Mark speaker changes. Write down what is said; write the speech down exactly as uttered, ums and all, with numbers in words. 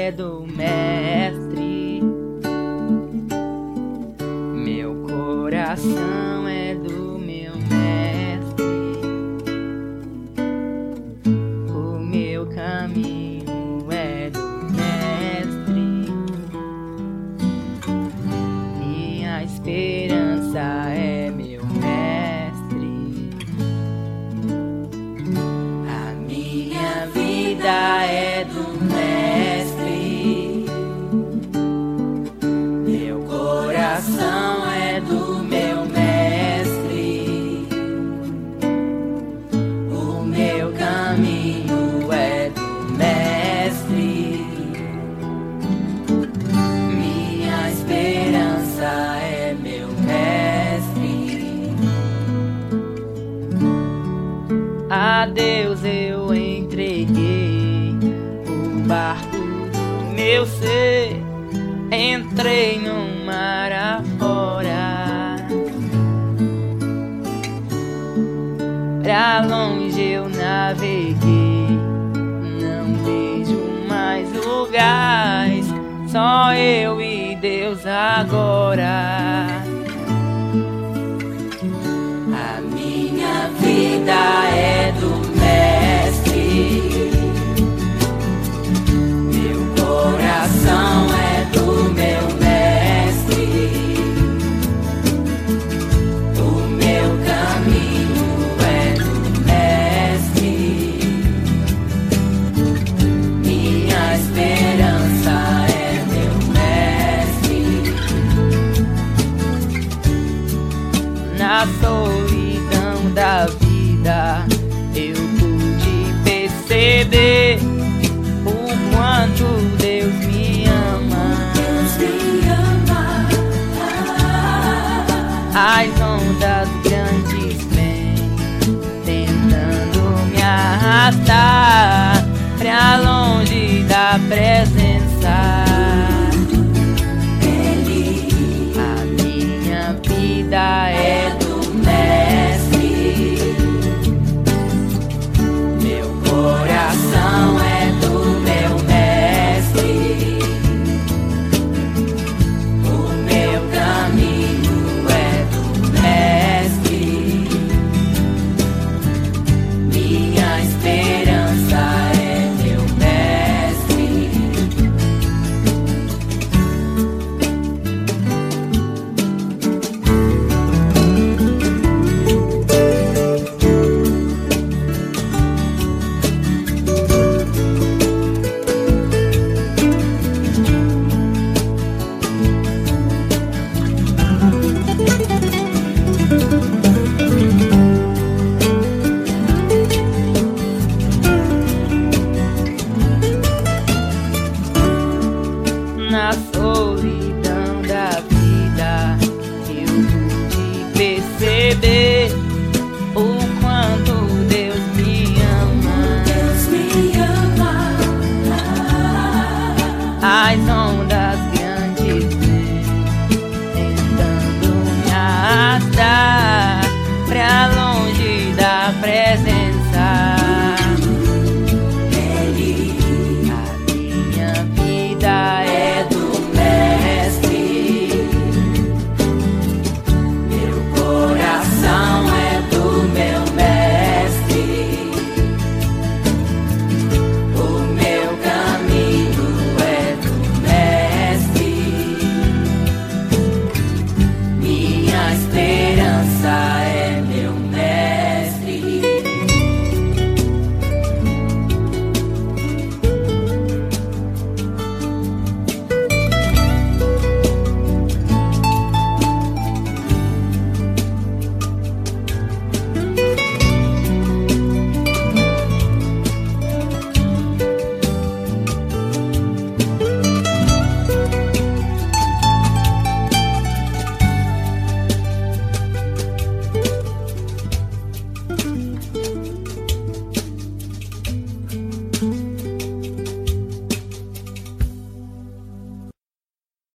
Speaker 1: é do Mestre, meu coração é do meu Mestre, o meu caminho é do Mestre, minha esperança é meu Mestre, a minha vida é do Mestre, meu coração é do meu Mestre, o meu caminho é do Mestre, minha esperança é meu Mestre. A Deus eu entreguei o barco do meu ser, entrei no mar afora, pra longe eu naveguei, não vejo mais lugares, só eu e Deus agora. A minha vida é do Mestre, meu coração é do meu Mestre, o meu caminho é do Mestre, minha esperança é meu Mestre. Na solidão da vida eu pude perceber o quanto Deus me ama.
Speaker 2: Deus me ama.
Speaker 1: As ondas grandes vêm tentando me arrastar pra longe da presença